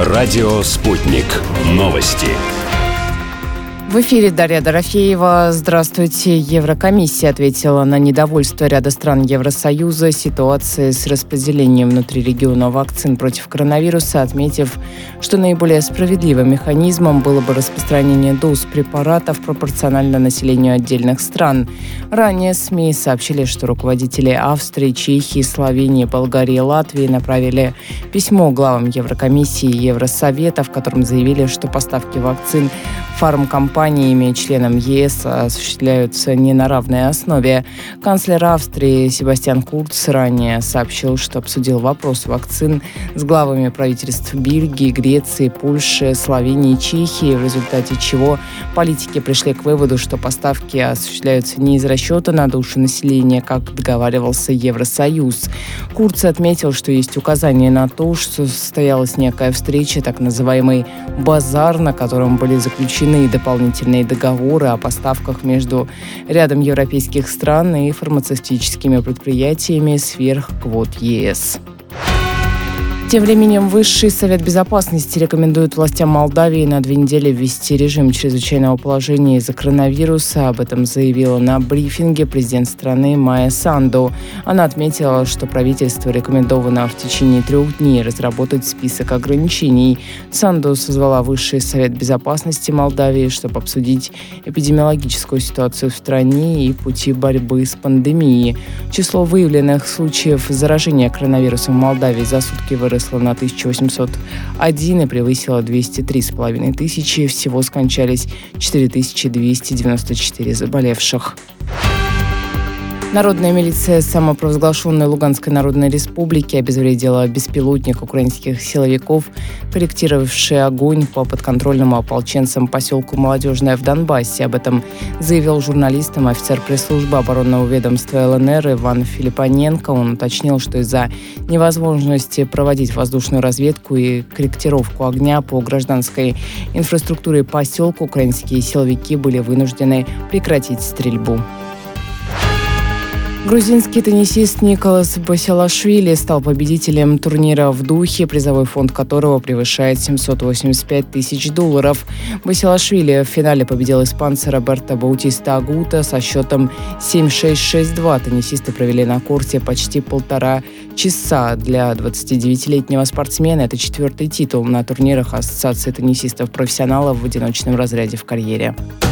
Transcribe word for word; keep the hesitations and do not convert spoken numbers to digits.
Радио «Спутник». Новости. В эфире Дарья Дорофеева. Здравствуйте. Еврокомиссия ответила на недовольство ряда стран Евросоюза ситуацией с распределением внутри региона вакцин против коронавируса, отметив, что наиболее справедливым механизмом было бы распространение доз препаратов пропорционально населению отдельных стран. Ранее СМИ сообщили, что руководители Австрии, Чехии, Словении, Болгарии и Латвии направили письмо главам Еврокомиссии и Евросовета, в котором заявили, что поставки вакцин фармкомпаниями и членам ЕС осуществляются не на равной основе. Канцлер Австрии Себастьян Курц ранее сообщил, что обсудил вопрос вакцин с главами правительств Бельгии, Греции, Польши, Словении и Чехии, в результате чего политики пришли к выводу, что поставки осуществляются не из расчета на душу населения, как договаривался Евросоюз. Курц отметил, что есть указание на то, что состоялась некая встреча, так называемый «базар», на котором были заключены дополнительные договоры о поставках между рядом европейских стран и фармацевтическими предприятиями сверх квот ЕС. Тем временем Высший совет безопасности рекомендует властям Молдавии на две недели ввести режим чрезвычайного положения из-за коронавируса. Об этом заявила на брифинге президент страны Майя Санду. Она отметила, что правительству рекомендовано в течение трех дней разработать список ограничений. Санду созвала Высший совет безопасности Молдавии, чтобы обсудить эпидемиологическую ситуацию в стране и пути борьбы с пандемией. Число выявленных случаев заражения коронавирусом в Молдавии за сутки выросло на тысячу восемьсот один и превысила двести три с половиной тысячи. Всего скончались четыре тысячи двести девяносто четыре заболевших. Народная милиция самопровозглашенной Луганской Народной Республики обезвредила беспилотник украинских силовиков, корректировавший огонь по подконтрольному ополченцам поселку Молодежное в Донбассе. Об этом заявил журналистам офицер пресс-службы оборонного ведомства ЛНР Иван Филиппоненко. Он уточнил, что из-за невозможности проводить воздушную разведку и корректировку огня по гражданской инфраструктуре поселка украинские силовики были вынуждены прекратить стрельбу. Грузинский теннисист Николас Басилашвили стал победителем турнира в Духе, призовой фонд которого превышает семьсот восемьдесят пять тысяч долларов. Басилашвили в финале победил испанца Роберто Баутиста Агута со счетом семь шесть шесть два. Теннисисты провели на корте почти полтора часа. Для двадцатидевятилетнего спортсмена это четвертый титул на турнирах Ассоциации теннисистов-профессионалов в одиночном разряде в карьере.